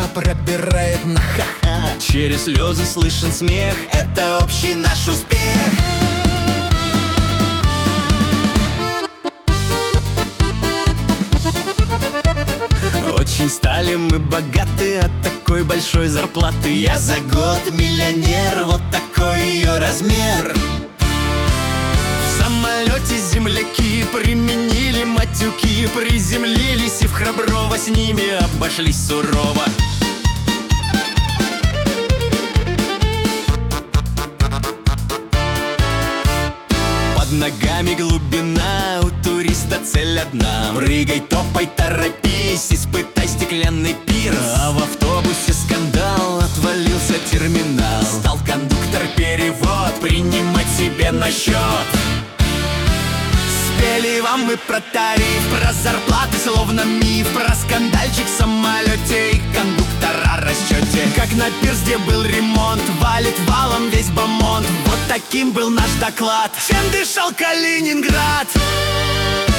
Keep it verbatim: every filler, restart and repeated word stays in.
пробирает на ха-ха. Через слезы слышен смех, Это общий наш успех. Очень стали мы богаты от такой большой зарплаты. Я за год миллионер, вот такой ее размер. В самолете земляки применили матюки, приземлились и в Храброво с ними обошлись сурово. Под ногами глубина, у туриста цель одна. Прыгай, топай, торопись, испытай стеклянный пирс. А в автобусе скандал, отвалился терминал. Стал кондуктор перевод принимать себе на счет. Спели вам мы про тариф, про зарплаты словно миф, про скандальчик в самолете и кондуктора расчете. Как на пирс, где был ремонт, валит валом весь бомонд. Вот таким был наш доклад, чем дышал Калининград.